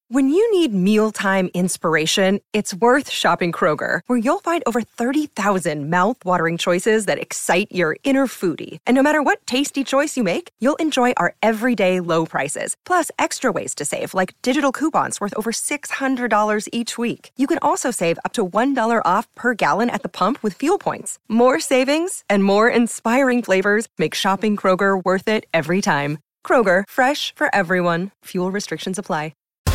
When you need mealtime inspiration, it's worth shopping Kroger, where you'll find over 30,000 mouth-watering choices that excite your inner foodie. And no matter what tasty choice you make, you'll enjoy our everyday low prices, plus extra ways to save, like digital coupons worth over $600 each week. You can also save up to $1 off per gallon at the pump with fuel points. More savings and more inspiring flavors make shopping Kroger worth it every time. Kroger, fresh for everyone. Fuel restrictions apply.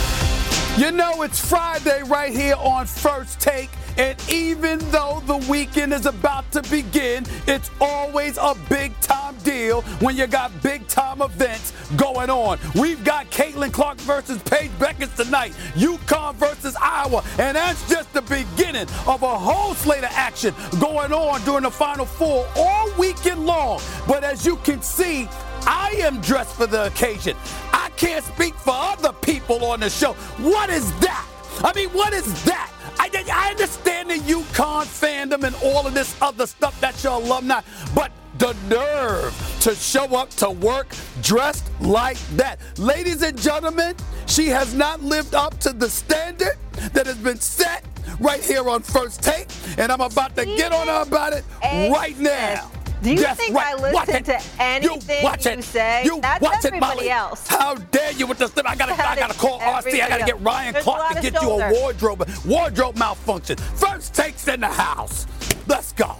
You know it's Friday right here on First Take, and even though the weekend is about to begin, it's always a big-time deal when you got big-time events going on. We've got Caitlin Clark versus Paige Bueckers tonight, UConn versus Iowa, and that's just the beginning of a whole slate of action going on during the Final Four all weekend long. But as you can see, I am dressed for the occasion. I can't speak for other people on the show. What is that? I mean, what is that? I understand the UConn fandom and all of this other stuff, that's your alumni, but the nerve to show up to work dressed like that. Ladies and gentlemen, she has not lived up to the standard that has been set right here on First Take, and I'm about to get on her about it right now. Do you think I listen to anything you say? That's everybody else. How dare you with this thing? I gotta call RC. I gotta get Ryan Clark to get you a wardrobe malfunction. First Take's in the house. Let's go.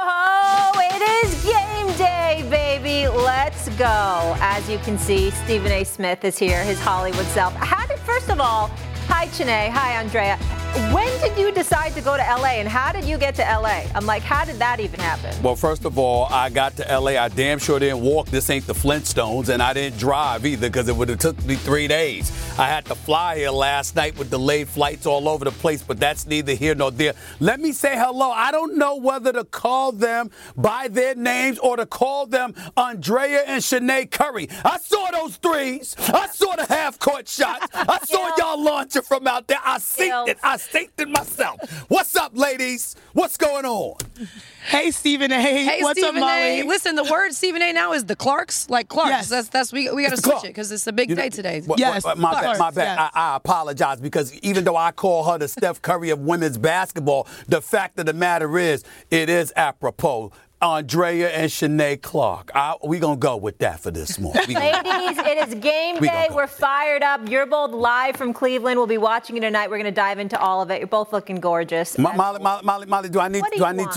Oh, it is game day, baby. Let's go. As you can see, Stephen A. Smith is here, his Hollywood self. First of all, hi, Chanae. Hi, Andrea. When did you decide to go to L.A. and how did you get to L.A.? I'm like, how did that even happen? Well, first of all, I got to L.A. I damn sure didn't walk. This ain't the Flintstones, and I didn't drive either because it would have took me 3 days. I had to fly here last night with delayed flights all over the place, but that's neither here nor there. Let me say hello. I don't know whether to call them by their names or to call them Andrea and Shanae Curry. I saw those threes. I saw the half-court shots. I saw y'all launching from out there. I synced it. I synced it myself. What's up, ladies? What's going on? Hey, Stephen A. Hey, what's Stephen up, Molly? A. Listen, the word Stephen A. now is the Clarks, like Clarks. Yes. That's we got to switch it because it's a big day today. Yes, my bad. Yes. I apologize because even though I call her the Steph Curry of women's basketball, the fact of the matter is, it is apropos. Andrea and Shanae Clark. We're going to go with that for this morning. Ladies, it is game day. We're fired up. You're both live from Cleveland. We'll be watching you tonight. We're going to dive into all of it. You're both looking gorgeous. Molly, do I need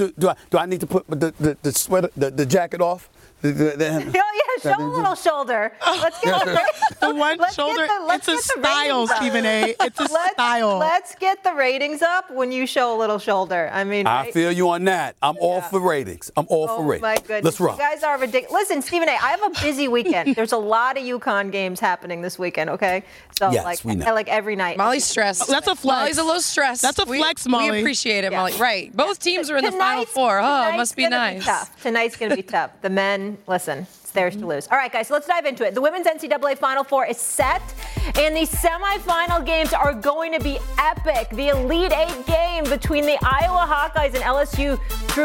to put the sweater, the jacket off? Oh, yeah, show a little shoulder. Let's get the one shoulder. It's a style, Stephen A. It's a style. Let's get the ratings up when you show a little shoulder. I mean, I feel you on that. I'm all for ratings. I'm all for ratings. My goodness. Let's roll. You guys are ridiculous. Listen, Stephen A., I have a busy weekend. There's a lot of UConn games happening this weekend, okay? So, yes, we know. like every night. Molly's stressed. That's a flex. Molly's a little stressed. That's a flex, Molly. We appreciate it, Molly. Right. Both teams are in the Final Tonight's Four. Oh, it must be nice. Tonight's going to be tough. The men, listen. Theirs to lose. All right, guys, so let's dive into it. The Women's NCAA Final Four is set, and the semifinal games are going to be epic. The Elite Eight game between the Iowa Hawkeyes and LSU drew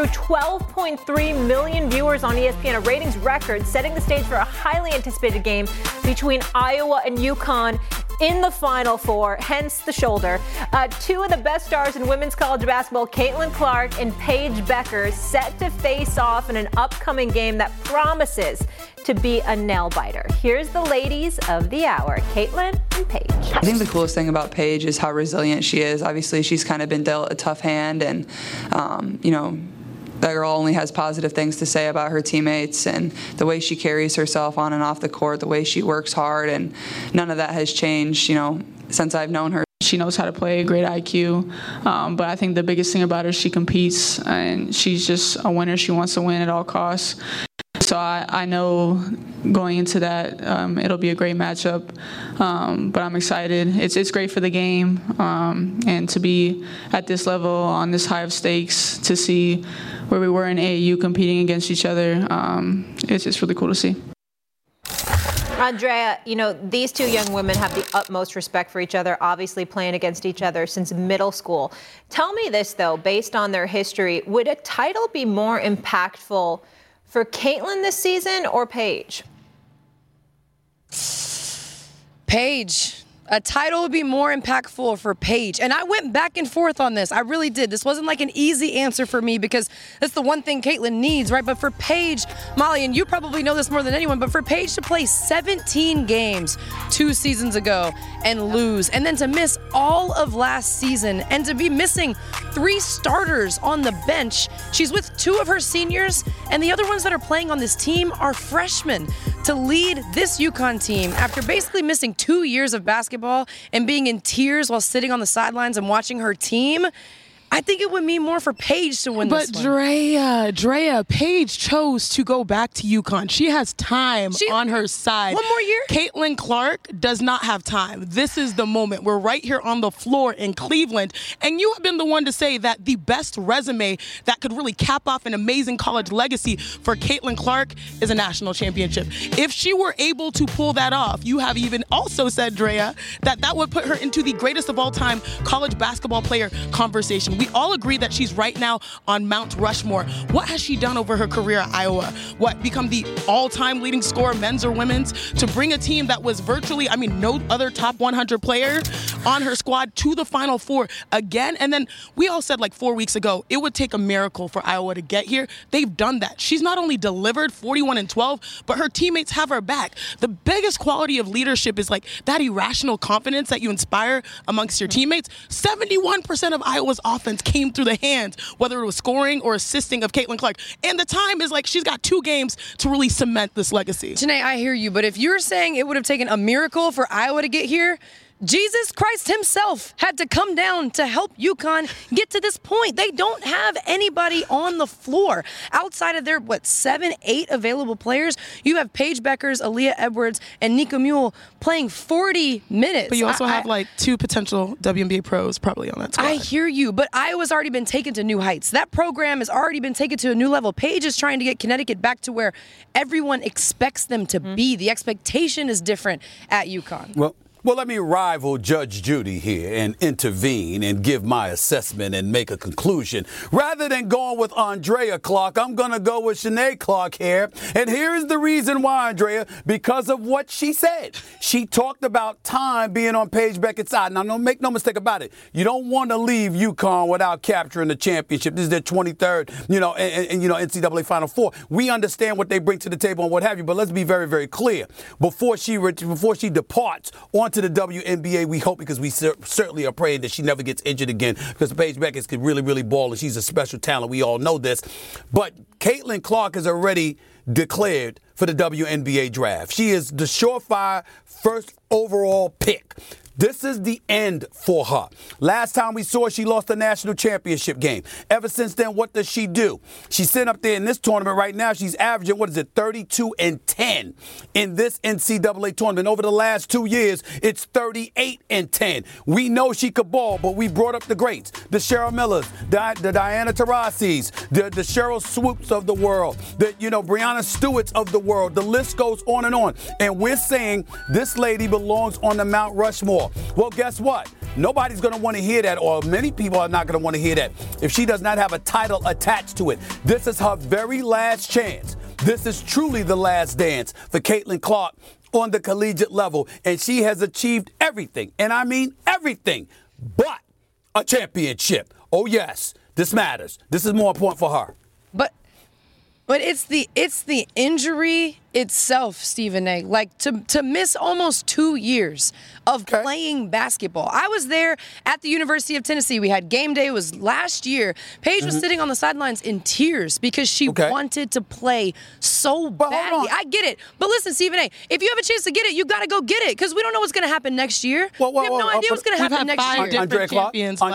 12.3 million viewers on ESPN, a ratings record, setting the stage for a highly anticipated game between Iowa and UConn in the Final Four, hence the shoulder. Two of the best stars in women's college basketball, Caitlin Clark and Paige Bueckers, set to face off in an upcoming game that promises to be a nail-biter. Here's the ladies of the hour, Caitlin and Paige. I think the coolest thing about Paige is how resilient she is. Obviously, she's kind of been dealt a tough hand, and, that girl only has positive things to say about her teammates and the way she carries herself on and off the court, the way she works hard, and none of that has changed, since I've known her. She knows how to play, great IQ, but I think the biggest thing about her is she competes, and she's just a winner. She wants to win at all costs. So I know going into that, it'll be a great matchup, but I'm excited. It's great for the game, and to be at this level on this high of stakes, to see where we were in AAU competing against each other, it's just really cool to see. Andrea, these two young women have the utmost respect for each other, obviously playing against each other since middle school. Tell me this, though, based on their history, would a title be more impactful for Caitlin this season or Paige? Paige. A title would be more impactful for Paige. And I went back and forth on this. I really did. This wasn't like an easy answer for me because that's the one thing Caitlin needs, right? But for Paige, Molly, and you probably know this more than anyone, but for Paige to play 17 games 2 seasons ago and lose, and then to miss all of last season and to be missing 3 starters on the bench. She's with 2 of her seniors, and the other ones that are playing on this team are freshmen. To lead this UConn team after basically missing 2 years of basketball and being in tears while sitting on the sidelines and watching her team, I think it would mean more for Paige to win this one. But Drea, Paige chose to go back to UConn. She has time on her side. One more year? Caitlin Clark does not have time. This is the moment. We're right here on the floor in Cleveland. And you have been the one to say that the best resume that could really cap off an amazing college legacy for Caitlin Clark is a national championship. If she were able to pull that off, you have even also said, Drea, that would put her into the greatest of all time college basketball player conversation. We all agree that she's right now on Mount Rushmore. What has she done over her career at Iowa? What, become the all-time leading scorer, men's or women's, to bring a team that was virtually, no other top 100 player on her squad to the Final Four again? And then we all said 4 weeks ago, it would take a miracle for Iowa to get here. They've done that. She's not only delivered 41-12, but her teammates have her back. The biggest quality of leadership is that irrational confidence that you inspire amongst your teammates. 71% of Iowa's offense came through the hands, whether it was scoring or assisting of Caitlin Clark. And the time is she's got 2 games to really cement this legacy. Janae, I hear you, but if you're saying it would have taken a miracle for Iowa to get here, Jesus Christ himself had to come down to help UConn get to this point. They don't have anybody on the floor. Outside of their, 7, 8 available players, you have Paige Beckers, Aaliyah Edwards, and Nika Mule playing 40 minutes. But you also have 2 potential WNBA pros probably on that squad. I hear you, but Iowa's already been taken to new heights. That program has already been taken to a new level. Paige is trying to get Connecticut back to where everyone expects them to be. The expectation is different at UConn. Well, let me rival Judge Judy here and intervene and give my assessment and make a conclusion. Rather than going with Andrea Clark, I'm going to go with Shanae Clark here. And here is the reason why, Andrea, because of what she said. She talked about time being on Paige Beckett's side. Now, make no mistake about it. You don't want to leave UConn without capturing the championship. This is their 23rd, NCAA Final Four. We understand what they bring to the table and what have you, but let's be very, very clear. Before she departs onto the WNBA, we hope, because we certainly are praying that she never gets injured again, because Paige Beckett could really, really ball, and she's a special talent. We all know this. But Caitlin Clark is already declared for the WNBA draft. She is the surefire first overall pick. This is the end for her. Last time we saw her, she lost the national championship game. Ever since then, what does she do? She's sitting up there in this tournament right now. She's averaging, 32-10 in this NCAA tournament. Over the last 2 years, it's 38-10. We know she could ball, but we brought up the greats, the Cheryl Millers, the Diana Taurasi's, the Cheryl Swoops of the world, the Brianna Stewart's of the world. The list goes on. And we're saying this lady belongs on the Mount Rushmore. Well, guess what? Nobody's going to want to hear that, or many people are not going to want to hear that, if she does not have a title attached to it. This is her very last chance. This is truly the last dance for Caitlin Clark on the collegiate level, and she has achieved everything, and I mean everything, but a championship. Oh, yes, this matters. This is more important for her. But it's the injury itself, Stephen A. To miss almost 2 years of playing basketball. I was there at the University of Tennessee. We had game day. It was last year. Paige was sitting on the sidelines in tears because she wanted to play so badly. I get it. But listen, Stephen A., if you have a chance to get it, you got to go get it, because we don't know what's going to happen next year. We have no idea what's going to happen next year. Andrea Clark,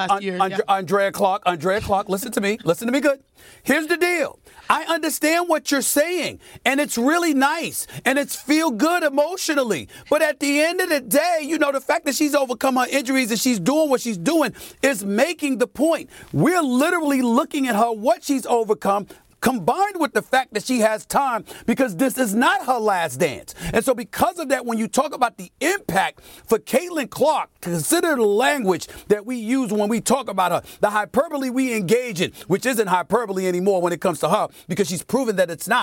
Andrea Clark, listen to me. Listen to me good. Here's the deal. I understand what you're saying, and it's really nice, and it's feel good emotionally. But at the end of the day, the fact that she's overcome her injuries and she's doing what she's doing is making the point. We're literally looking at her, what she's overcome, combined with the fact that she has time, because this is not her last dance. And so because of that, when you talk about the impact for Caitlin Clark, consider the language that we use when we talk about her, the hyperbole we engage in, which isn't hyperbole anymore when it comes to her, because she's proven that it's not.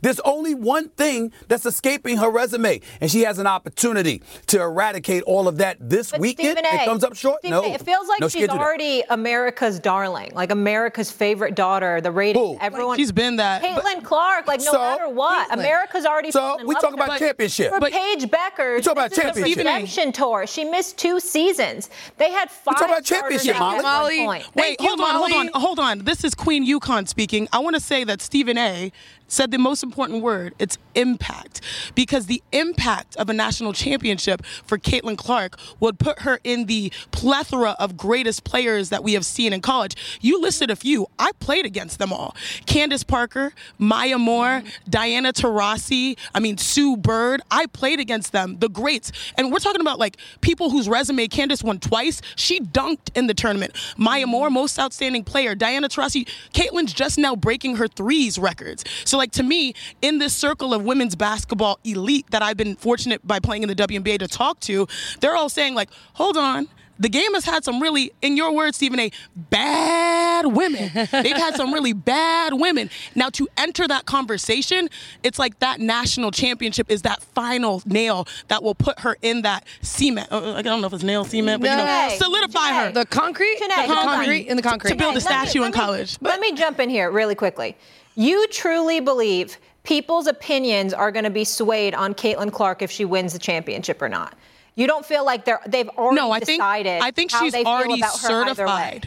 There's only one thing that's escaping her resume, and she has an opportunity to eradicate all of that this weekend. It comes up short. Stephen A, it feels like she's already America's darling, like America's favorite daughter. The rating, everyone. She's been that. Caitlin Clark, like no matter what, America's already. So we talk about championship. For Paige Becker, we talk about championship. Redemption tour. She missed 2 seasons. They had 5. We talk about championship, Molly. Wait, hold on. This is Queen Yukon speaking. I want to say that Stephen A said the most important word. It's impact. Because the impact of a national championship for Caitlin Clark would put her in the plethora of greatest players that we have seen in college. You listed a few. I played against them all. Candace Parker, Maya Moore, Diana Taurasi, Sue Bird. I played against them, the greats. And we're talking about like people whose resume Candace won twice. She dunked in the tournament. Maya Moore, most outstanding player. Diana Taurasi, Caitlin's just now breaking her threes records. So like to me, in this circle of women's basketball elite that I've been fortunate by playing in the WNBA to talk to, they're all saying like, hold on. The game has had some really, in your words, Stephen A., bad women. They've had some really bad women. Now, to enter that conversation, it's like that national championship is that final nail that will put her in that cement. I don't know if it's nail cement, but solidify her. The concrete? In the concrete. To build a statue in college. Let me jump in here really quickly. You truly believe people's opinions are going to be swayed on Caitlin Clark if she wins the championship or not? You don't feel like they've already decided I think how she's they already feel about certified.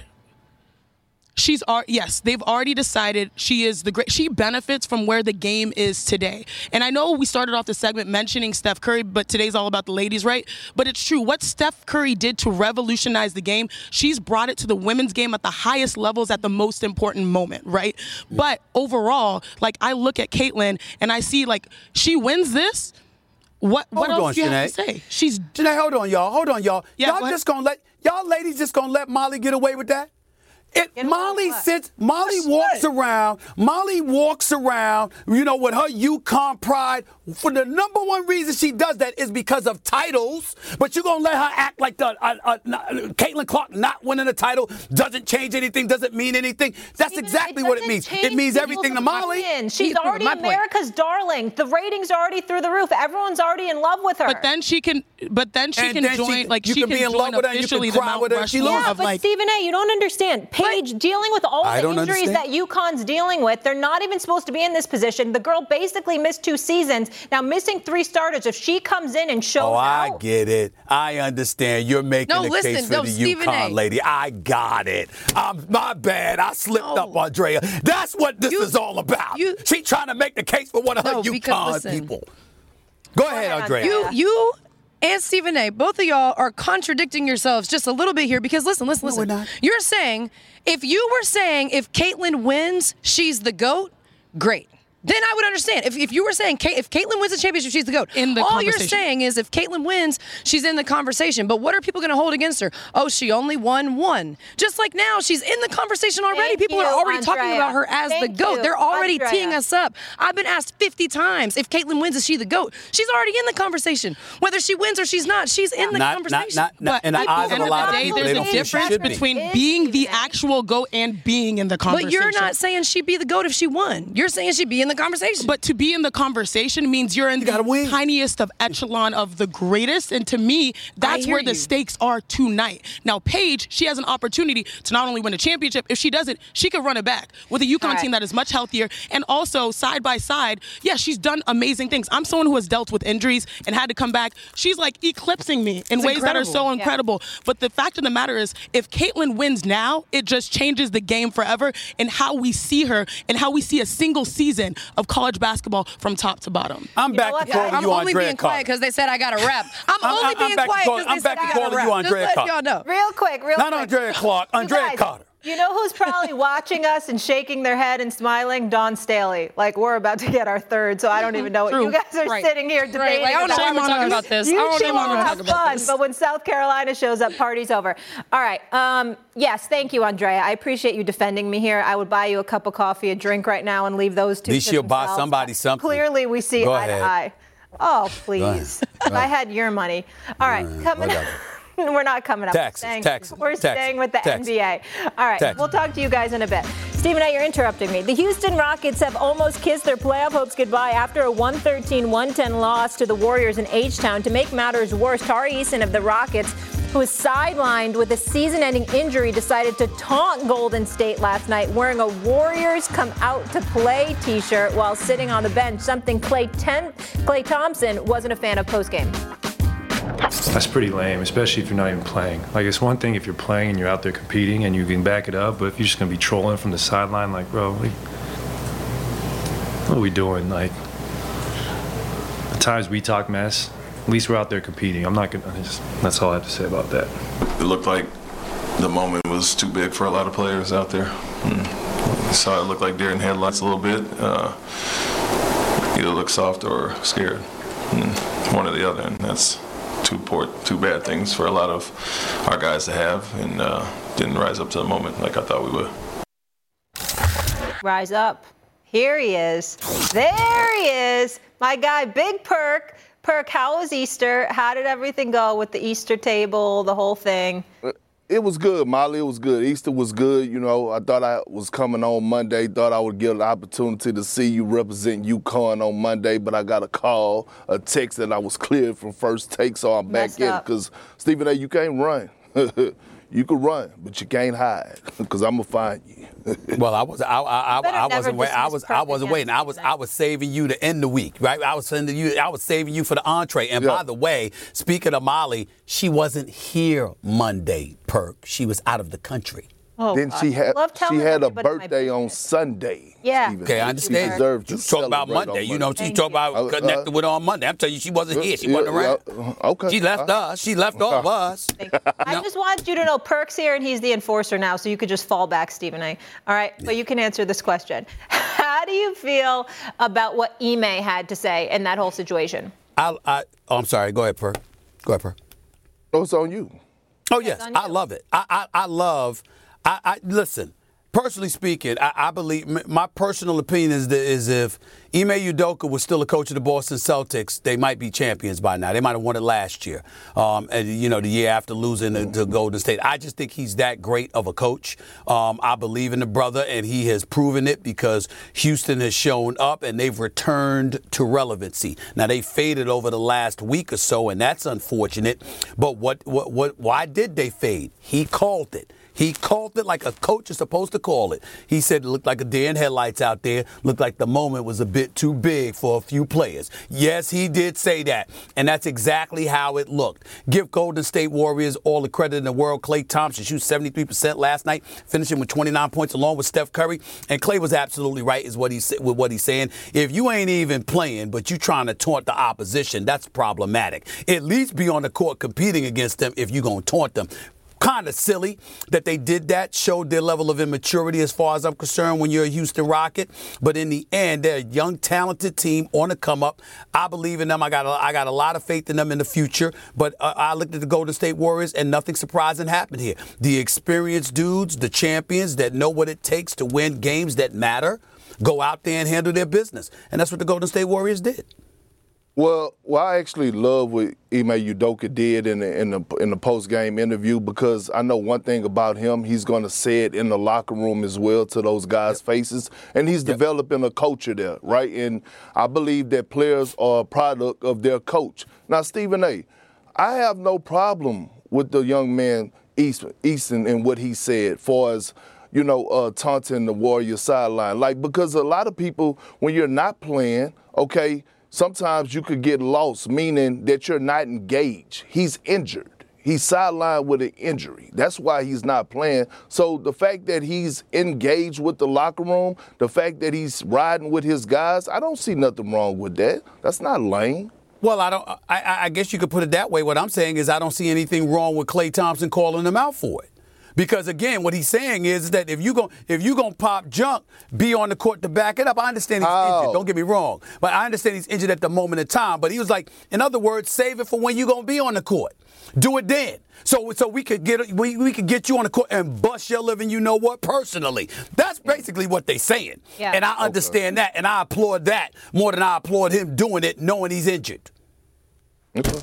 Yes, they've already decided she is she benefits from where the game is today. And I know we started off the segment mentioning Steph Curry, but today's all about the ladies, right? But it's true. What Steph Curry did to revolutionize the game, she's brought it to the women's game at the highest levels at the most important moment, right? But overall, like I look at Caitlin and I see like she wins this. What else do you have to say? Janae, hold on, y'all. Yeah, y'all ladies just gonna let Molly get away with that? Molly walks around, with her UConn pride. For the number one reason she does that is because of titles. But you're going to let her act like Caitlin Clark not winning a title doesn't change anything, doesn't mean anything. That's exactly what it means. It means everything to Molly. She's already America's darling. The ratings are already through the roof. Everyone's already in love with her. But then she can join, like she can be in love with her and you can cry with her. But Stephen A., you don't understand. Paige dealing with all the injuries that UConn's dealing with. They're not even supposed to be in this position. The girl basically missed 2 seasons. Now missing 3 starters. If she comes in and shows out. I get it. I understand. You're making a case for the UConn lady. I got it. My bad. I slipped up, Andrea. That's what this is all about. She trying to make the case for one of her UConn people. Go ahead, Andrea. You and Stephen A., both of y'all are contradicting yourselves just a little bit here because listen. No, we're not. You're saying, if Caitlin wins, she's the GOAT, great. Then I would understand. If you were saying if Caitlin wins the championship, she's the GOAT. All you're saying is if Caitlin wins, she's in the conversation. But what are people going to hold against her? Oh, she only won 1. Just like now, she's in the conversation already. People are already talking about her as the GOAT. They're already teeing us up. I've been asked 50 times, if Caitlin wins, is she the GOAT? She's already in the conversation. Whether she wins or she's not, she's in the conversation. In the eyes of a lot of people, there's a difference between being the actual GOAT and being in the conversation. But you're not saying she'd be the GOAT if she won. You're saying she'd be in the conversation. But to be in the conversation means you're in the tiniest of echelon of the greatest. And to me, that's where the stakes are tonight. Now, Paige, she has an opportunity to not only win a championship. If she doesn't, she could run it back with a UConn team that is much healthier. And also, side by side, she's done amazing things. I'm someone who has dealt with injuries and had to come back. She's like eclipsing me in ways that are so incredible. But the fact of the matter is, if Caitlin wins now, it just changes the game forever and how we see her and how we see a single season of college basketball from top to bottom. I'm back to calling you Andrea Carter. I'm only being quiet because they said I got to rap. I'm only being quiet because they said I got to rap. You Andrea Just let Carter. y'all know. Real quick. Not Andrea Clark, Andrea Carter. You know who's probably watching us and shaking their head and smiling? Dawn Staley. Like, we're about to get our third, so I don't even know what you guys are sitting here debating. Like, I don't know why we're talking about this. You two will have fun, but when South Carolina shows up, party's over. All right. Yes, thank you, Andrea. I appreciate you defending me here. I would buy you a cup of coffee, a drink right now, and leave those two to themselves. At least she'll buy somebody something. Clearly, we see eye to eye. Oh, please. If I had your money. All right, coming up. We're not coming up. Taxes. We're staying with the NBA. All right, we'll talk to you guys in a bit. Stephen A., you're interrupting me. The Houston Rockets have almost kissed their playoff hopes goodbye after a 113-110 loss to the Warriors in H-Town. To make matters worse, Tari Eason of the Rockets, who was sidelined with a season-ending injury, decided to taunt Golden State last night wearing a Warriors Come Out to Play t-shirt while sitting on the bench, something Klay Thompson wasn't a fan of postgame. That's pretty lame, especially if you're not even playing. Like, it's one thing if you're playing and you're out there competing and you can back it up, but if you're just going to be trolling from the sideline, like, bro, what are we doing? Like, the times we talk mess, at least we're out there competing. I'm not going to, that's all I have to say about that. It looked like the moment was too big for a lot of players out there. I saw it look like deer in headlights a little bit. Either look soft or scared. One or the other, and that's two bad things for a lot of our guys to have, and didn't rise up to the moment like I thought we would. Rise up. Here he is. There he is. My guy, Big Perk. Perk, how was Easter? How did everything go with the Easter table, the whole thing? It was good, Molly. It was good. Easter was good. You know, I thought I was coming on Monday, thought I would get an opportunity to see you represent UConn on Monday, but I got a call, a text that I was cleared from First Take, so I'm back in. Because, Stephen A., you can't run. You can run, but you can't hide, because I'm going to find you. Well, I wasn't waiting. I was saving you to end the week, right? I was saving you for the entree. And by the way, speaking of Molly, she wasn't here Monday, Perk. She was out of the country. Oh, then she had a birthday on Sunday. Yeah. Stephen. Okay, I understand. She deserved to talk about Monday. You know, she talked about connected with her on Monday. I'm telling you, she wasn't here. She wasn't around. Okay. She left us. She left all of us. I just want you to know Perk's here and he's the enforcer now, so you could just fall back, Stephen A. All right, but you can answer this question. How do you feel about what Ime had to say in that whole situation? I'm sorry. Go ahead, Perk. Oh, it's on you. Oh, yes. I love it. Listen, personally speaking, I believe my personal opinion is if Ime Udoka was still a coach of the Boston Celtics, they might be champions by now. They might have won it last year, and the year after losing to Golden State. I just think he's that great of a coach. I believe in the brother, and he has proven it because Houston has shown up and they've returned to relevancy. Now, they faded over the last week or so, and that's unfortunate. But why did they fade? He called it. He called it like a coach is supposed to call it. He said it looked like a deer in headlights out there. Looked like the moment was a bit too big for a few players. Yes, he did say that. And that's exactly how it looked. Give Golden State Warriors all the credit in the world. Klay Thompson shoots 73% last night, finishing with 29 points along with Steph Curry. And Klay was absolutely right is what he's saying. If you ain't even playing, but you trying to taunt the opposition, that's problematic. At least be on the court competing against them if you're going to taunt them. Kind of silly that they did that, showed their level of immaturity as far as I'm concerned when you're a Houston Rocket. But in the end, they're a young, talented team on the come up. I believe in them. I got a lot of faith in them in the future. But I looked at the Golden State Warriors, and nothing surprising happened here. The experienced dudes, the champions that know what it takes to win games that matter, go out there and handle their business. And that's what the Golden State Warriors did. Well, I actually love what Ime Udoka did in the post-game interview because I know one thing about him. He's going to say it in the locker room as well to those guys' faces, and he's developing a culture there, right? And I believe that players are a product of their coach. Now, Stephen A., I have no problem with the young man Easton and what he said far as taunting the Warriors sideline. Like, because a lot of people, when you're not playing, okay, sometimes you could get lost, meaning that you're not engaged. He's injured. He's sidelined with an injury. That's why he's not playing. So the fact that he's engaged with the locker room, the fact that he's riding with his guys, I don't see nothing wrong with that. That's not lame. Well, I guess you could put it that way. What I'm saying is I don't see anything wrong with Klay Thompson calling him out for it. Because, again, what he's saying is that if you're gonna pop junk, be on the court to back it up. I understand he's injured. Don't get me wrong. But I understand he's injured at the moment in time. But he was like, in other words, save it for when you're going to be on the court. Do it then. So we could get you on the court and bust your living, personally. That's basically what they're saying. Yeah. And I understand that, and I applaud that more than I applaud him doing it knowing he's injured. Okay.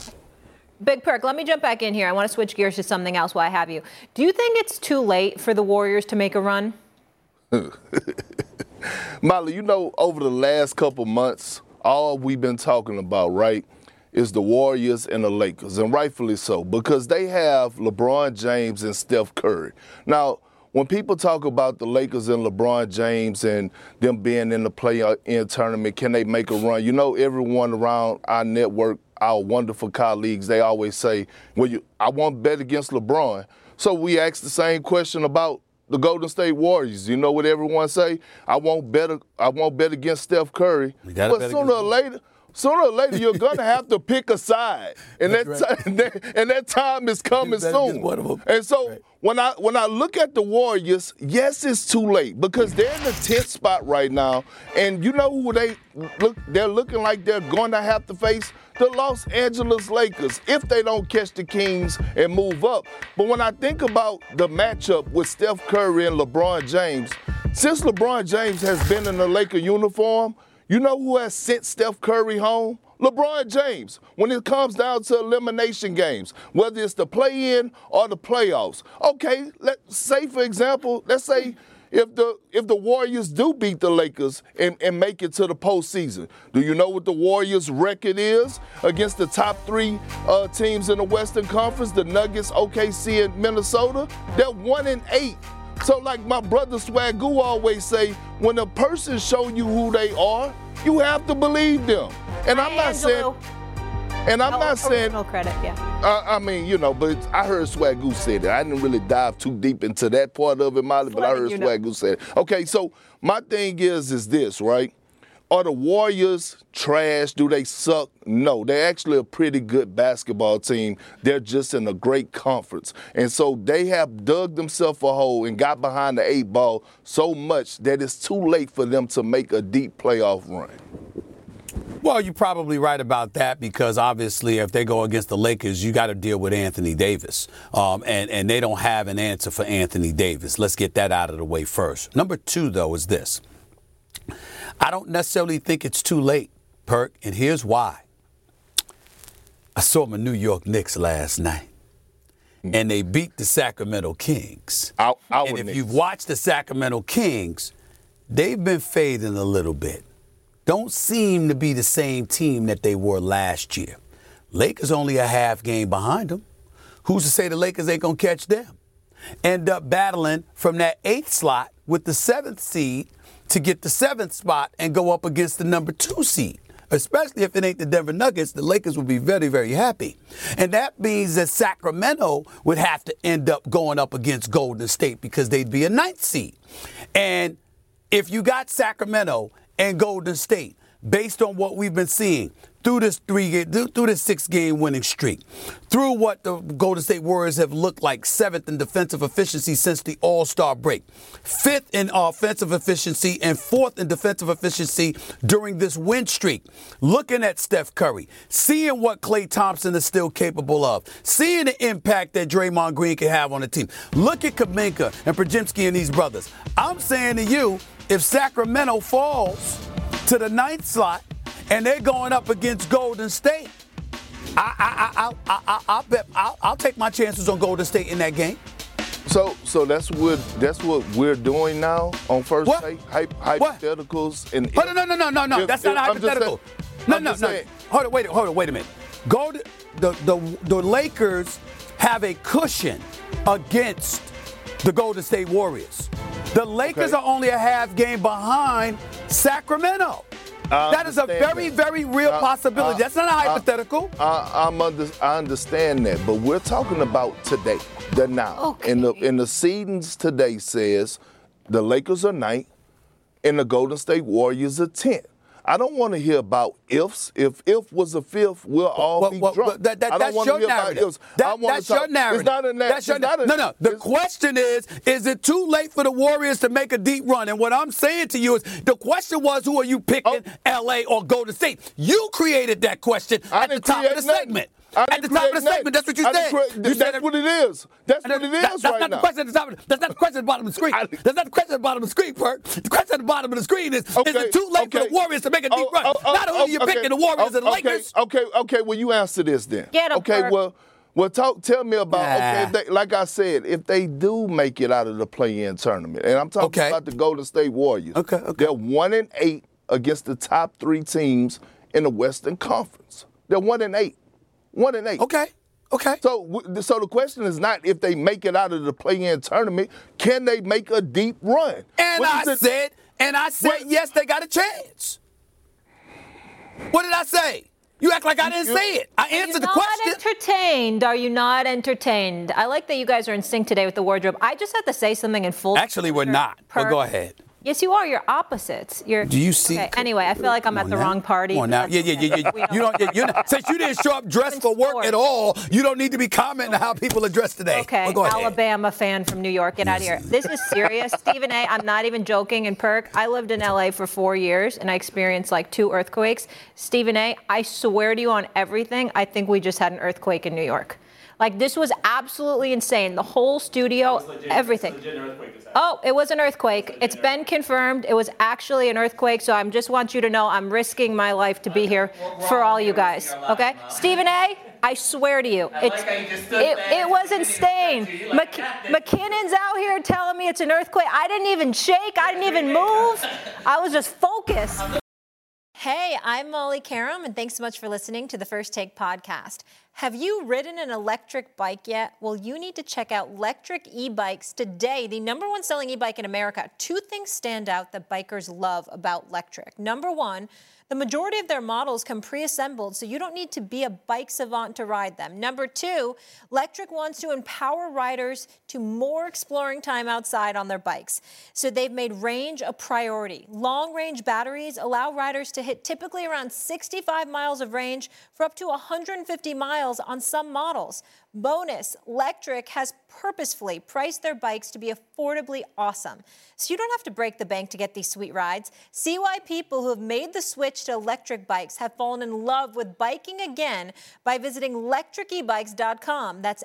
Big Perk, let me jump back in here. I want to switch gears to something else while I have you. Do you think it's too late for the Warriors to make a run? Molly, over the last couple months, all we've been talking about, right, is the Warriors and the Lakers, and rightfully so, because they have LeBron James and Steph Curry. Now, when people talk about the Lakers and LeBron James and them being in the play-in tournament, can they make a run? Everyone around our network, our wonderful colleagues, they always say, I want to bet against LeBron. So we ask the same question about the Golden State Warriors. You know what everyone say? I won't bet against Steph Curry. But sooner or later, you're gonna have to pick a side, and that time is coming soon. And so when I look at the Warriors, yes, it's too late because they're in the 10th spot right now, and you know who they're looking like they're going to have to face? The Los Angeles Lakers, if they don't catch the Kings and move up. But when I think about the matchup with Steph Curry and LeBron James, since LeBron James has been in the Laker uniform, you know who has sent Steph Curry home? LeBron James. When it comes down to elimination games, whether it's the play-in or the playoffs. Okay, let's say, for example, if the Warriors do beat the Lakers and make it to the postseason, do you know what the Warriors' record is against the top 3 teams in the Western Conference, the Nuggets, OKC, and Minnesota? They're 1-8. So like my brother Swagoo always say, when a person show you who they are, you have to believe them. And I'm not saying original credit, yeah. But I heard Swagoo say that. I didn't really dive too deep into that part of it, Molly, but I heard Swagoo say it. Okay, so my thing is this, right? Are the Warriors trash? Do they suck? No, they're actually a pretty good basketball team. They're just in a great conference. And so they have dug themselves a hole and got behind the 8 ball so much that it's too late for them to make a deep playoff run. Well, you're probably right about that because obviously if they go against the Lakers, you got to deal with Anthony Davis. And they don't have an answer for Anthony Davis. Let's get that out of the way first. Number 2, though, is this. I don't necessarily think it's too late, Perk, and here's why. I saw my New York Knicks last night, and they beat the Sacramento Kings. And if you've watched the Sacramento Kings, they've been fading a little bit. Don't seem to be the same team that they were last year. Lakers only a half game behind them. Who's to say the Lakers ain't going to catch them? End up battling from that 8th slot with the 7th seed to get the 7th spot and go up against the number 2 seed. Especially if it ain't the Denver Nuggets, the Lakers would be very, very happy. And that means that Sacramento would have to end up going up against Golden State because they'd be a 9th seed. And if you got Sacramento and Golden State, based on what we've been seeing through this 6-game winning streak, through what the Golden State Warriors have looked like 7th in defensive efficiency since the All-Star break, 5th in offensive efficiency, and 4th in defensive efficiency during this win streak. Looking at Steph Curry, seeing what Klay Thompson is still capable of, seeing the impact that Draymond Green can have on the team. Look at Kuminga and Podziemski and these brothers. I'm saying to you, if Sacramento falls to the 9th slot and they're going up against Golden State, I'll bet I'll take my chances on Golden State in that game. So that's what we're doing now on First Take, hypotheticals and no. That's not a hypothetical. No. Hold on, wait a minute. The Lakers have a cushion against the Golden State Warriors. The Lakers are only a half game behind Sacramento. That is a very, very real possibility. That's not a hypothetical. I understand that, but we're talking about today, the now. Okay. In the seedings today says the Lakers are 9th and the Golden State Warriors are 10th. I don't want to hear about ifs. If was a 5th, we'll all be drunk. That's your narrative. That's your narrative. It's not a No. The question is it too late for the Warriors to make a deep run? And what I'm saying to you is the question was, who are you picking, L.A. or Golden State? You created that question at the top of the segment. At the top of the segment, that's what you said. That's what it is. That's what it is right now. That's not the question at the bottom of the screen. That's not the question at the bottom of the screen, Perk. The question at the bottom of the screen is it too late for the Warriors to make a deep run? Not only are you picking the Warriors and the Lakers. Okay, well, you answer this then. Get him, okay, Perk. Well, tell me about, okay, like I said, if they do make it out of the play-in tournament, and I'm talking about the Golden State Warriors. Okay. They're 1-8 against the top 3 teams in the Western Conference. They're 1-8. 1-8. Okay. So the question is not if they make it out of the play-in tournament, can they make a deep run? And I said, yes, they got a chance. What did I say? You act like I didn't say it. I answered the question. Are you not entertained? I like that you guys are in sync today with the wardrobe. I just have to say something in full. Actually, we're not. But go ahead. Yes, you are. You're opposites. Do you see? Okay. Anyway, I feel like I'm at the wrong party. Come on now. Yeah. Since you didn't show up dressed for work at all, you don't need to be commenting on how people are dressed today. Okay, go ahead. Alabama fan from New York, get out of here. This is serious. Stephen A., I'm not even joking. And Perk, I lived in LA for 4 years, and I experienced like 2 earthquakes. Stephen A., I swear to you on everything, I think we just had an earthquake in New York. Like, this was absolutely insane. The whole studio, everything. It was an earthquake. It's been confirmed. It was actually an earthquake. So I just want you to know I'm risking my life to be here for all you guys. Okay? Stephen A., I swear to you, it was insane. McKinnon's out here telling me it's an earthquake. I didn't even shake. I didn't even move. I was just focused. Hey, I'm Molly Karam, and thanks so much for listening to the First Take podcast. Have you ridden an electric bike yet? Well, you need to check out Lectric E-Bikes today, the #1 selling e-bike in America. 2 things stand out that bikers love about Lectric. Number 1, the majority of their models come pre-assembled, so you don't need to be a bike savant to ride them. Number 2, Lectric wants to empower riders to more exploring time outside on their bikes. So they've made range a priority. Long-range batteries allow riders to hit typically around 65 miles of range for up to 150 miles on some models. Bonus, Lectric has purposefully priced their bikes to be affordably awesome. So you don't have to break the bank to get these sweet rides. See why people who have made the switch to electric bikes have fallen in love with biking again by visiting lectricebikes.com. That's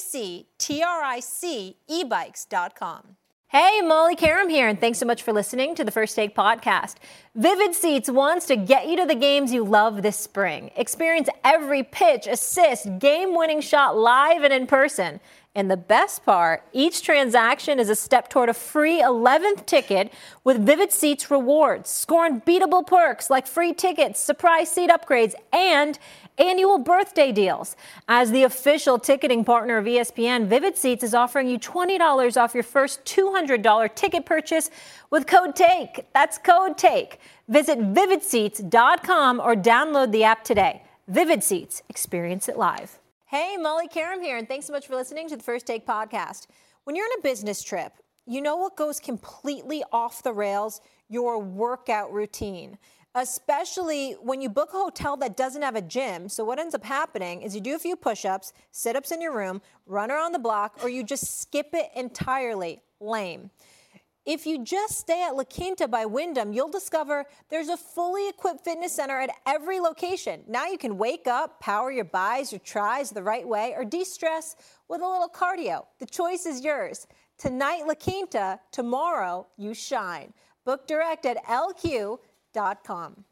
LECTRIC ebikes.com. Hey, Molly Karam here, and thanks so much for listening to the First Take podcast. Vivid Seats wants to get you to the games you love this spring. Experience every pitch, assist, game-winning shot live and in person. And the best part, each transaction is a step toward a free 11th ticket with Vivid Seats rewards. Score unbeatable perks like free tickets, surprise seat upgrades, and annual birthday deals. As the official ticketing partner of ESPN, Vivid Seats is offering you $20 off your first $200 ticket purchase with code TAKE. That's code TAKE. Visit vividseats.com or download the app today. Vivid Seats. Experience it live. Hey, Molly Karam here, and thanks so much for listening to the First Take podcast. When you're on a business trip, you know what goes completely off the rails? Your workout routine. Especially when you book a hotel that doesn't have a gym. So what ends up happening is you do a few push-ups, sit-ups in your room, run around the block, or you just skip it entirely. Lame. If you just stay at La Quinta by Wyndham, you'll discover there's a fully equipped fitness center at every location. Now you can wake up, power your bis, your tris the right way, or de-stress with a little cardio. The choice is yours. Tonight, La Quinta. Tomorrow, you shine. Book direct at lq.com.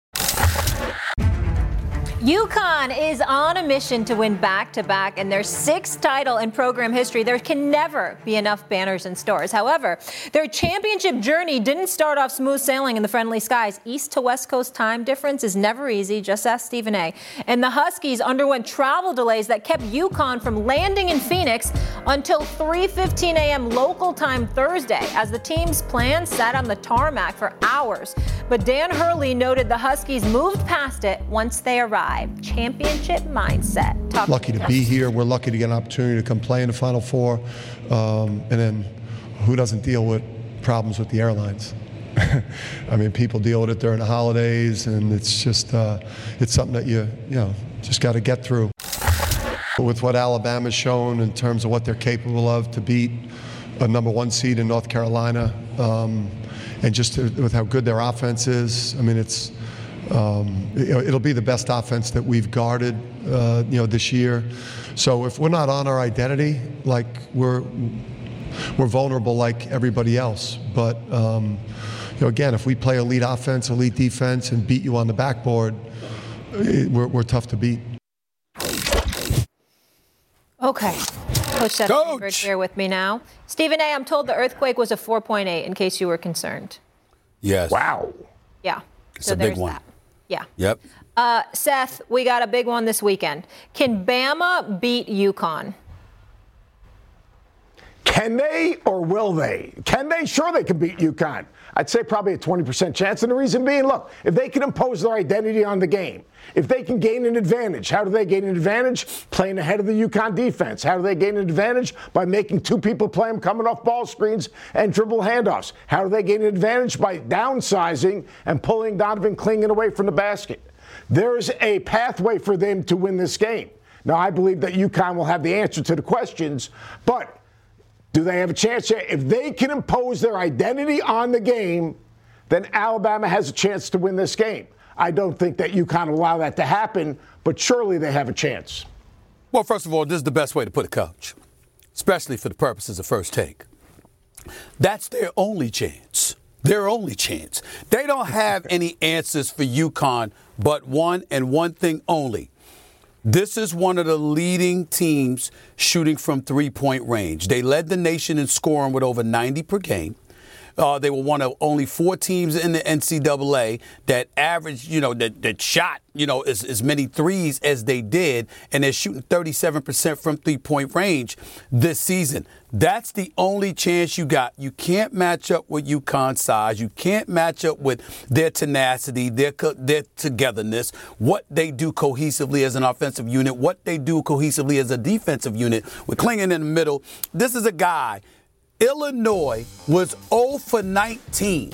UConn is on a mission to win back-to-back in their 6th title in program history. There can never be enough banners in stores. However, their championship journey didn't start off smooth sailing in the friendly skies. East to West Coast time difference is never easy. Just ask Stephen A. And the Huskies underwent travel delays that kept UConn from landing in Phoenix until 3:15 a.m. local time Thursday, as the team's plans sat on the tarmac for hours. But Dan Hurley noted the Huskies moved past it once they arrived. Championship mindset. Lucky to be here. We're lucky to get an opportunity to come play in the Final Four. And then who doesn't deal with problems with the airlines? I mean, people deal with it during the holidays, and it's just it's something that you just got to get through. With what Alabama's shown in terms of what they're capable of to beat a #1 seed in North Carolina, and just with how good their offense is, I mean, it's it'll be the best offense that we've guarded, this year. So if we're not on our identity, like we're vulnerable like everybody else. But again, if we play elite offense, elite defense, and beat you on the backboard, we're tough to beat. Okay. Coach Seth Greenberg here with me now. Stephen A., I'm told the earthquake was a 4.8, in case you were concerned. Yes. Wow. Yeah. It's a big one. That. Yeah. Yep. Seth, we got a big one this weekend. Can Bama beat UConn? Can they or will they? Can they? Sure, they can beat UConn. I'd say probably a 20% chance. And the reason being, look, if they can impose their identity on the game, if they can gain an advantage, how do they gain an advantage? Playing ahead of the UConn defense. How do they gain an advantage? By making two people play them coming off ball screens and dribble handoffs. How do they gain an advantage? By downsizing and pulling Donovan Clingan away from the basket. There's a pathway for them to win this game. Now, I believe that UConn will have the answer to the questions, but do they have a chance here? If they can impose their identity on the game, then Alabama has a chance to win this game. I don't think that UConn will allow that to happen, but surely they have a chance. Well, first of all, this is the best way to put it, Coach, especially for the purposes of First Take. That's their only chance. Their only chance. They don't have any answers for UConn but one and one thing only. This is one of the leading teams shooting from three-point range. They led the nation in scoring with over 90 per game. They were one of only 4 teams in the NCAA that averaged, that shot, as many threes as they did, and they're shooting 37% from three-point range this season. That's the only chance you got. You can't match up with UConn's size. You can't match up with their tenacity, their togetherness, what they do cohesively as an offensive unit, what they do cohesively as a defensive unit. With Clingan in the middle, this is a guy. Illinois was 0 for 19,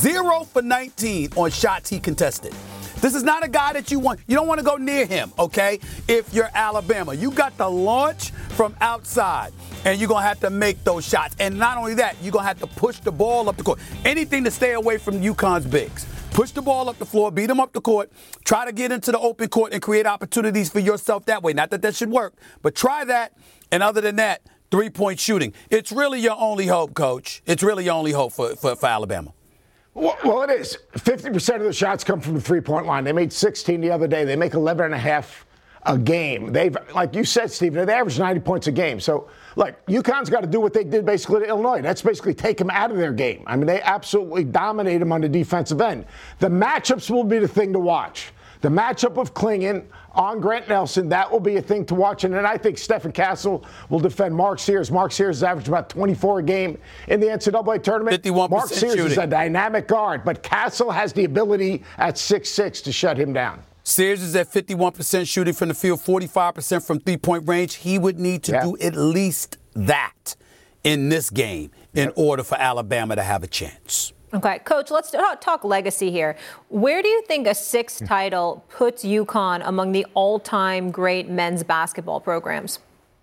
0 for 19 on shots he contested. This is not a guy that you don't want to go near him, okay? If you're Alabama, you got to launch from outside, and you're going to have to make those shots. And not only that, you're going to have to push the ball up the court. Anything to stay away from UConn's bigs. Push the ball up the floor, beat them up the court, try to get into the open court and create opportunities for yourself that way. Not that that should work, but try that. And other than that, three-point shooting. It's really your only hope, Coach. It's really your only hope for Alabama. Well, it is. 50% of the shots come from the three-point line. They made 16 the other day. They make 11.5 a game. They've, like you said, Stephen, they average 90 points a game. So, like, UConn's got to do what they did basically to Illinois. That's basically take them out of their game. I mean, they absolutely dominate them on the defensive end. The matchups will be the thing to watch. The matchup of Clingan on Grant Nelson, that will be a thing to watch. And then I think Stephen Castle will defend Mark Sears. Mark Sears has averaged about 24 a game in the NCAA tournament. 51% Mark Sears shooting. is a dynamic guard, but Castle has the ability at 6'6" to shut him down. Sears is at 51% shooting from the field, 45% from three-point range. He would need to do at least that in this game in order for Alabama to have a chance. Okay, Coach, let's talk legacy here. Where do you think a sixth title puts UConn among the all-time great men's basketball programs?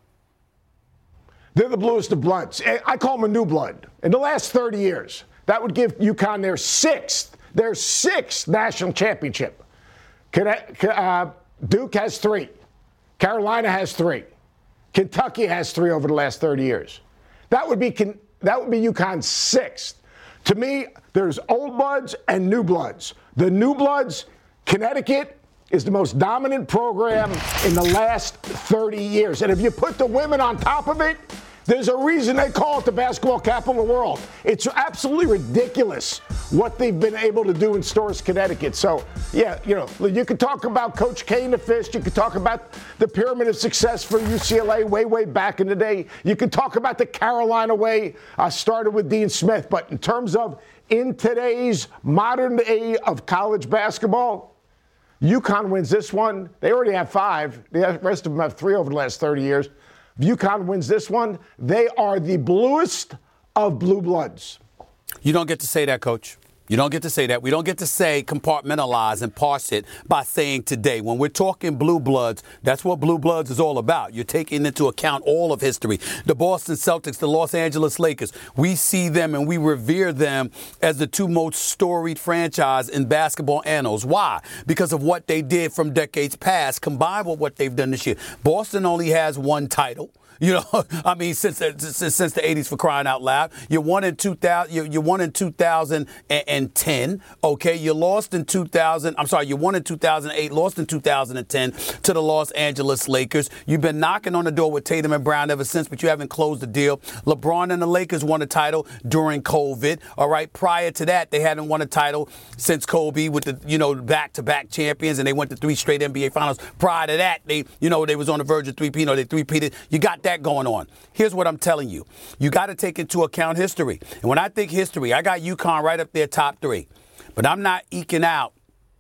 They're the bluest of bloods. I call them a new blood. In the last 30 years, that would give UConn their sixth national championship. Duke has 3. Carolina has 3. Kentucky has 3 over the last 30 years. That would be UConn's 6th. To me, there's old bloods and new bloods. The new bloods, Connecticut is the most dominant program in the last 30 years. And if you put the women on top of it, there's a reason they call it the basketball capital of the world. It's absolutely ridiculous what they've been able to do in Storrs, Connecticut. So, yeah, you could talk about Coach K and the Fist. You could talk about the pyramid of success for UCLA way back in the day. You could talk about the Carolina way, started with Dean Smith. But in terms of in today's modern day of college basketball, UConn wins this one. They already have 5. The rest of them have 3 over the last 30 years. If UConn wins this one, they are the bluest of blue bloods. You don't get to say that, Coach. You don't get to say that. We don't get to say compartmentalize and parse it by saying today. When we're talking blue bloods, that's what blue bloods is all about. You're taking into account all of history. The Boston Celtics, the Los Angeles Lakers, we see them and we revere them as the 2 most storied franchise in basketball annals. Why? Because of what they did from decades past combined with what they've done this year. Boston only has 1 title. You know, I mean, since the 80s, for crying out loud. You won in 2000. You won in 2010. Okay, you lost in 2000. I'm sorry, you won in 2008, lost in 2010 to the Los Angeles Lakers. You've been knocking on the door with Tatum and Brown ever since, but you haven't closed the deal. LeBron and the Lakers won a title during COVID. All right, prior to that, they hadn't won a title since Kobe with the back-to-back champions, and they went to 3 straight NBA Finals. Prior to that, they was on the verge of three-peat. They three-peated. You got that going on. Here's what I'm telling you. You got to take into account history. And when I think history, I got UConn right up there top 3. But I'm not eking out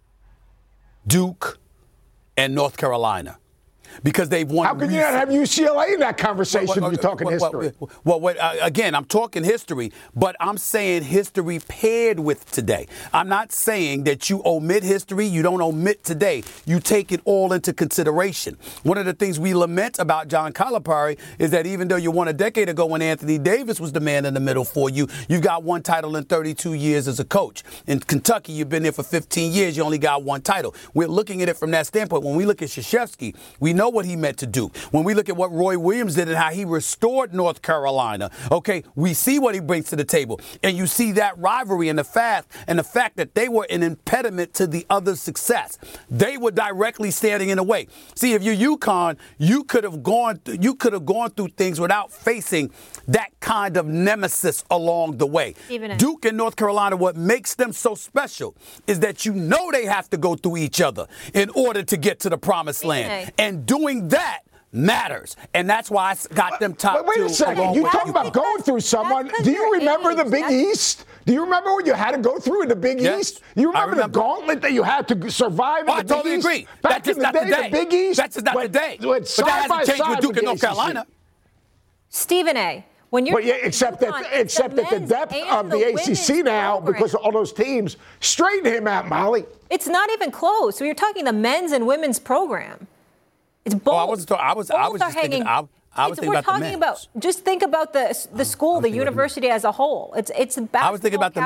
Duke and North Carolina because they've won. How can you not have UCLA in that conversation if you're talking history? Again, I'm talking history, but I'm saying history paired with today. I'm not saying that you omit history, you don't omit today. You take it all into consideration. One of the things we lament about John Calipari is that even though you won a decade ago when Anthony Davis was the man in the middle for you, you've got 1 title in 32 years as a coach. In Kentucky, you've been there for 15 years, you only got 1 title. We're looking at it from that standpoint. When we look at Krzyzewski, we know what he meant to do. When we look at what Roy Williams did and how he restored North Carolina, okay, we see what he brings to the table. And you see that rivalry and the fact that they were an impediment to the other's success. They were directly standing in the way. See, if you're UConn, you could have gone through things without facing that kind of nemesis along the way. Duke and North Carolina, what makes them so special is that you know they have to go through each other in order to get to the promised land. And doing that matters. And that's why I got them top 2. Wait a second. You talk about going through someone. Do you remember the Big East? Do you remember what you had to go through in the Big East? You remember the gauntlet that you had to survive in the Big East? I totally agree. Back in the day, the Big East. That's just not the day. But that hasn't changed with Duke and North Carolina. Stephen A., when you're except that the depth of the ACC now, because of all those teams, straighten him out, Molly. It's not even close. So you're talking the men's and women's program. It's both. I was just thinking about the men's. Just think about the school, the university as a whole. It's basketball. I was thinking about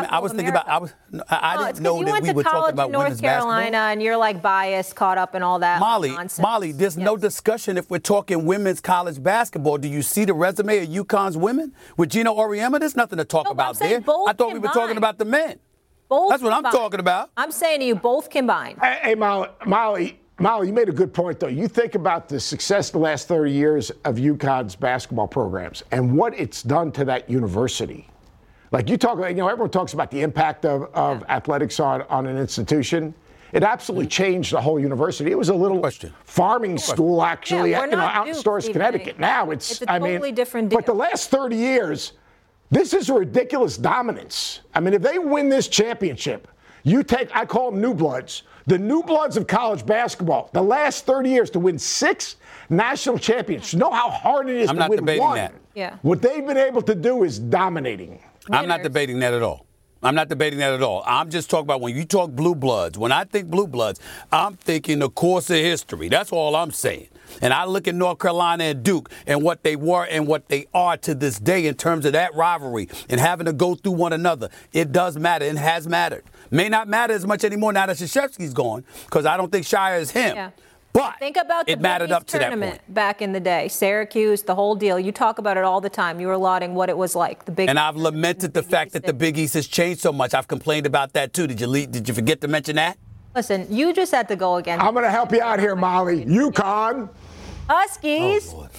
I didn't know that we were talking about women's basketball. You went to North Carolina and you're like biased, caught up in all that nonsense. Molly, there's no discussion if we're talking women's college basketball. Do you see the resume of UConn's women with Gino Auriemma? There's nothing to talk about there. I thought we were talking about the men. That's what I'm talking about. I'm saying to you, both combined. Hey, Molly, you made a good point, though. You think about the success the last 30 years of UConn's basketball programs and what it's done to that university. Like everyone talks about the impact of athletics on an institution. It absolutely changed the whole university. It was a little farming school, actually, out in Storrs, Connecticut. Now it's a totally different deal. But the last 30 years, this is a ridiculous dominance. I mean, if they win this championship, I call them new bloods. The new bloods of college basketball, the last 30 years to win 6 national championships. You know how hard it is to win one. I'm not debating that. Yeah. What they've been able to do is dominating. I'm not debating that at all. I'm just talking about when you talk blue bloods. When I think blue bloods, I'm thinking the course of history. That's all I'm saying. And I look at North Carolina and Duke and what they were and what they are to this day in terms of that rivalry and having to go through one another. It does matter and has mattered. May not matter as much anymore now that Krzyzewski's gone because I don't think Shire is him. Yeah. But think about it mattered up to that point. Back in the day, Syracuse, the whole deal. You talk about it all the time. You were lauding what it was like. And I've lamented the fact that the Big East has changed so much. I've complained about that too. Did you forget to mention that? Listen, you just had to go again. I'm going to help you out here, Molly. UConn. Huskies. Oh,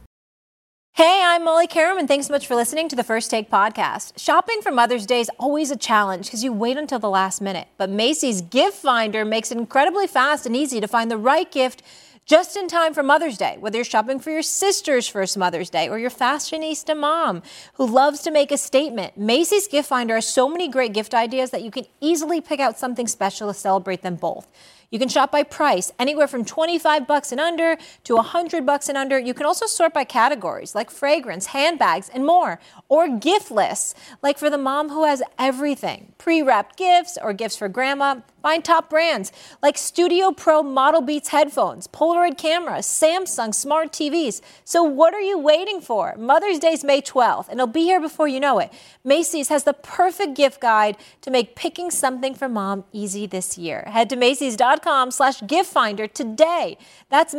hey, I'm Molly Karam, and thanks so much for listening to the First Take podcast. Shopping for Mother's Day is always a challenge because you wait until the last minute. But Macy's Gift Finder makes it incredibly fast and easy to find the right gift just in time for Mother's Day, whether you're shopping for your sister's first Mother's Day or your fashionista mom who loves to make a statement. Macy's Gift Finder has so many great gift ideas that you can easily pick out something special to celebrate them both. You can shop by price, anywhere from $25 and under to $100 and under. You can also sort by categories like fragrance, handbags, and more. Or gift lists, like for the mom who has everything. Pre-wrapped gifts or gifts for grandma. Find top brands like Studio Pro Model Beats headphones, Polaroid cameras, Samsung smart TVs. So what are you waiting for? Mother's Day is May 12th, and it'll be here before you know it. Macy's has the perfect gift guide to make picking something for mom easy this year. Head to Macy's.com Macy's.com/giftfinder today. That's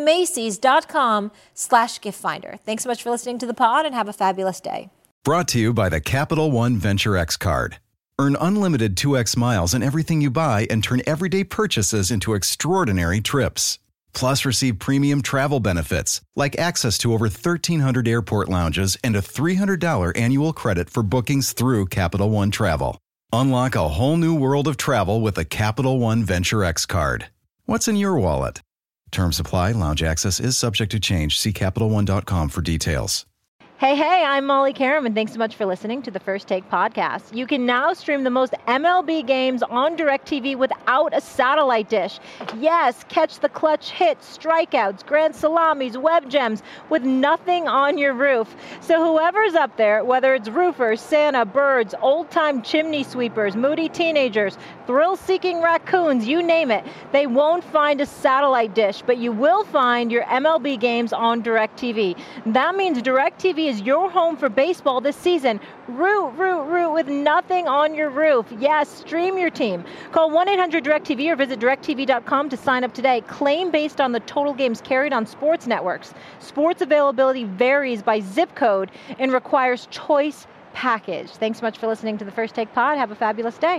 Macy's.com/giftfinder. Thanks so much for listening to the pod and have a fabulous day. Brought to you by the Capital One Venture X card. Earn unlimited 2x miles on everything you buy and turn everyday purchases into extraordinary trips. Plus, receive premium travel benefits like access to over 1,300 airport lounges and a $300 annual credit for bookings through Capital One Travel. Unlock a whole new world of travel with a Capital One Venture X card. What's in your wallet? Terms apply. Lounge access is subject to change. See CapitalOne.com for details. Hey, I'm Molly Karam, and thanks so much for listening to the First Take podcast. You can now stream the most MLB games on DirecTV without a satellite dish. Yes, catch the clutch hits, strikeouts, grand salamis, web gems with nothing on your roof. So whoever's up there, whether it's roofers, Santa, birds, old-time chimney sweepers, moody teenagers, thrill-seeking raccoons, you name it, they won't find a satellite dish, but you will find your MLB games on DirecTV. That means DirecTV is your home for baseball this season. Root with nothing on your roof. Yes, stream your team. Call 1-800-DirecTV or visit directtv.com to sign up today. Claim based on the total games carried on sports networks. Sports availability varies by zip code and requires choice package. Thanks so much for listening to the First Take Pod. Have a fabulous day.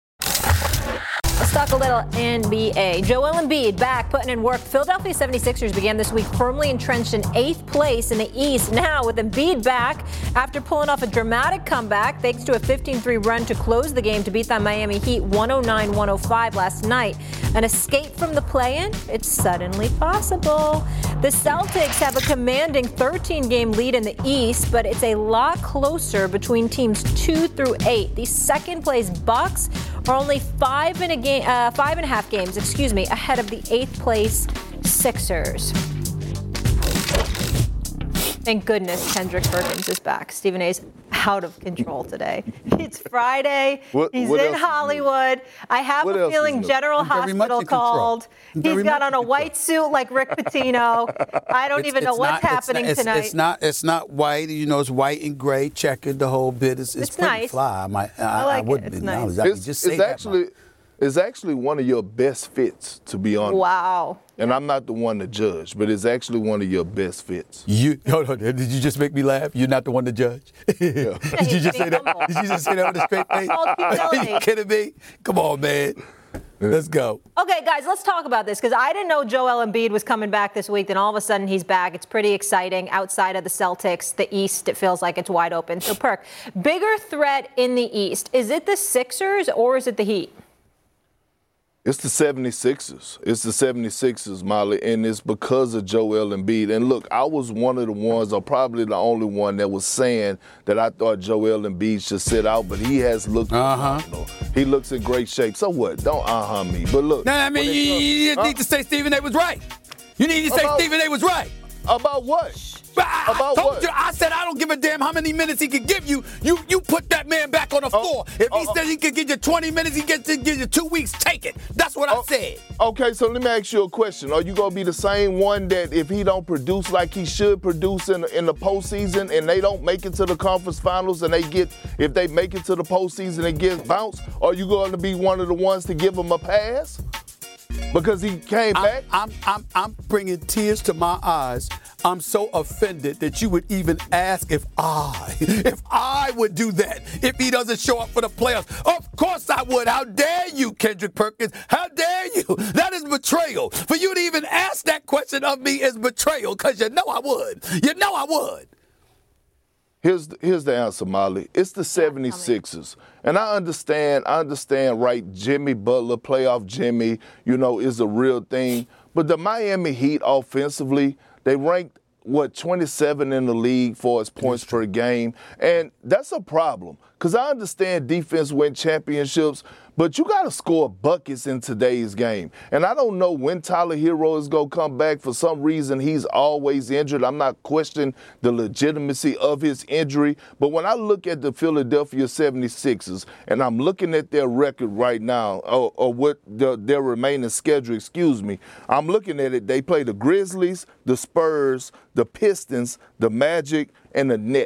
Let's talk a little NBA. Joel Embiid back, putting in work. Philadelphia 76ers began this week firmly entrenched in 8th place in the East. Now, with Embiid back, after pulling off a dramatic comeback, thanks to a 15-3 run to close the game to beat the Miami Heat 109-105 last night. An escape from the play-in? It's suddenly possible. The Celtics have a commanding 13-game lead in the East, but it's a lot closer between teams 2 through 8. The second-place Bucks are only 5.5 games, ahead of the 8th place Sixers. Thank goodness Kendrick Perkins is back. Stephen A's out of control today. It's Friday. He's in Hollywood. I have a feeling General Hospital called. He's got on a white suit like Rick Pitino. I don't even know what's happening tonight. It's not white. You know, it's white and gray, checkered. The whole bit is pretty nice. fly. I wouldn't be nice. It's actually one of your best fits, to be honest. Wow. And I'm not the one to judge, but it's actually one of your best fits. Hold on. Did you just make me laugh? You're not the one to judge? Yeah. Did you just say that? Did you just say that with a straight face? Are you kidding me? Come on, man. Let's go. Okay, guys, let's talk about this because I didn't know Joel Embiid was coming back this week. Then all of a sudden he's back. It's pretty exciting. Outside of the Celtics, the East, it feels like it's wide open. So, Perk, bigger threat in the East. Is it the Sixers or is it the Heat? It's the 76ers. It's the 76ers, Molly, and it's because of Joel Embiid. And look, I was one of the ones, or probably the only one, that was saying that I thought Joel Embiid should sit out, but he has looked phenomenal. He looks in great shape. So what? Don't me. But look. No, I mean, you need to say Stephen A. was right. You need to say Stephen A. was right. About what? I said I don't give a damn how many minutes he could give you. You put that man back on the floor. If he said he could give you 20 minutes, he gets to give you 2 weeks. Take it. That's what I said. Okay, so let me ask you a question. Are you going to be the same one that if he don't produce like he should produce in the postseason and they don't make it to the conference finals and if they make it to the postseason and get bounced, are you going to be one of the ones to give him a pass? Because he came back? I'm bringing tears to my eyes. I'm so offended that you would even ask if I would do that if he doesn't show up for the playoffs. Of course I would. How dare you, Kendrick Perkins? How dare you? That is betrayal. For you to even ask that question of me is betrayal because you know I would. You know I would. Here's the answer, Molly. It's the 76ers. And I understand, right, Jimmy Butler, playoff Jimmy, is a real thing. But the Miami Heat offensively, they ranked, 27 in the league for its points per game. And that's a problem because I understand defense win championships, but you got to score buckets in today's game. And I don't know when Tyler Hero is going to come back. For some reason, he's always injured. I'm not questioning the legitimacy of his injury. But when I look at the Philadelphia 76ers, and I'm looking at their record right now, or what their remaining schedule, I'm looking at it. They play the Grizzlies, the Spurs, the Pistons, the Magic, and the Nets.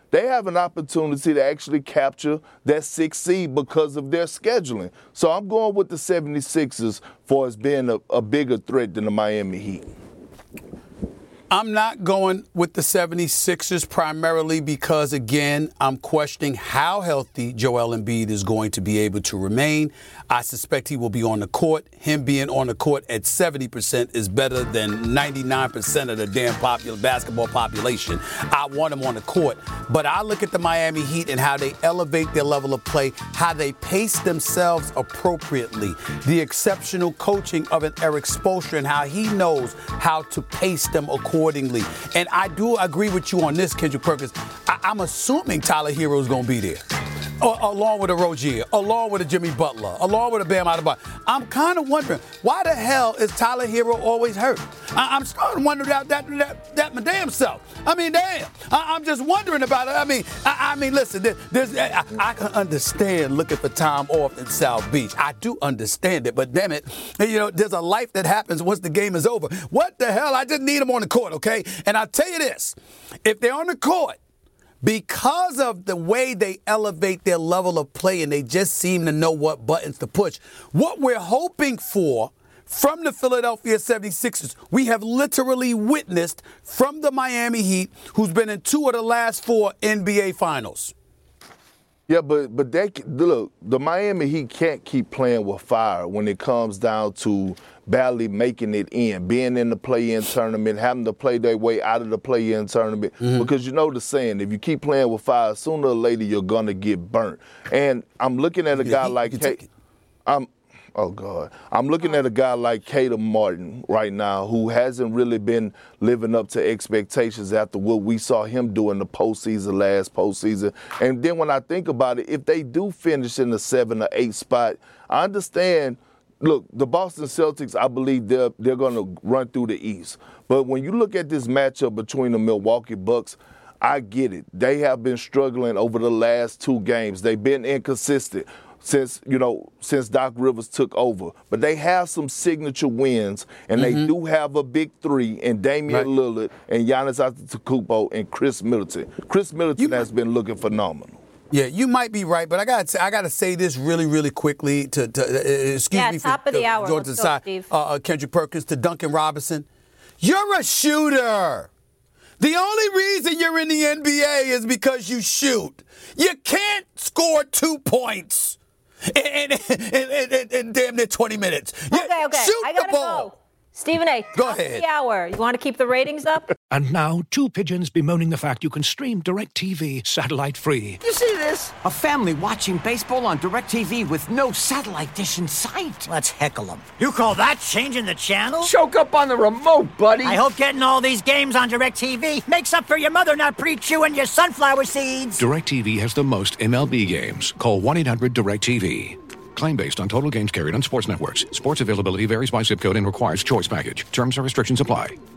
they have an opportunity to actually capture that 6th seed because of their scheduling. So I'm going with the 76ers for as being a bigger threat than the Miami Heat. I'm not going with the 76ers primarily because, again, I'm questioning how healthy Joel Embiid is going to be able to remain. I suspect he will be on the court. Him being on the court at 70% is better than 99% of the damn basketball population. I want him on the court. But I look at the Miami Heat and how they elevate their level of play, how they pace themselves appropriately, the exceptional coaching of an Eric Spoelstra and how he knows how to pace them accordingly. And I do agree with you on this, Kendrick Perkins. I'm assuming Tyler Hero is going to be there. Along with a Rozier, along with a Jimmy Butler, along with a Bam Adebayo. I'm kind of wondering, why the hell is Tyler Hero always hurt? I'm starting to wonder that my damn self. I mean, damn. I'm just wondering about it. I mean, listen, I can understand looking for time off in South Beach. I do understand it, but damn it, there's a life that happens once the game is over. What the hell? I just need them on the court, okay? And I'll tell you this, if they're on the court, because of the way they elevate their level of play and they just seem to know what buttons to push, what we're hoping for from the Philadelphia 76ers, we have literally witnessed from the Miami Heat, who's been in 2 of the last 4 NBA Finals. Yeah, but look, the Miami Heat can't keep playing with fire when it comes down to barely making it in, being in the play-in tournament, having to play their way out of the play-in tournament. Mm-hmm. Because you know the saying, if you keep playing with fire, sooner or later you're going to get burnt. And I'm looking at a guy like I'm looking at a guy like Caleb Martin right now who hasn't really been living up to expectations after what we saw him do in the postseason, last postseason. And then when I think about it, if they do finish in the 7 or 8 spot, I understand. Look, the Boston Celtics, I believe they're going to run through the East. But when you look at this matchup between the Milwaukee Bucks, I get it. They have been struggling over the last 2 games. They've been inconsistent since Doc Rivers took over. But they have some signature wins, and they do have a big 3 in Damian Lillard and Giannis Antetokounmpo and Chris Middleton. Chris Middleton has been looking phenomenal. Yeah, you might be right, but I got to say this really, really quickly to excuse me top for of the hour. going to the side, Kendrick Perkins, to Duncan Robinson. You're a shooter. The only reason you're in the NBA is because you shoot. You can't score 2 points in damn near 20 minutes. Okay. Shoot I gotta the ball. go. Stephen A., Go top ahead. of the hour. You want to keep the ratings up? And now, 2 pigeons bemoaning the fact you can stream DirecTV satellite-free. You see this? A family watching baseball on DirecTV with no satellite dish in sight. Let's heckle them. You call that changing the channel? Choke up on the remote, buddy. I hope getting all these games on DirecTV makes up for your mother not pre-chewing your sunflower seeds. DirecTV has the most MLB games. Call 1-800-DirecTV. Claim based on total games carried on sports networks. Sports availability varies by zip code and requires choice package. Terms and restrictions apply.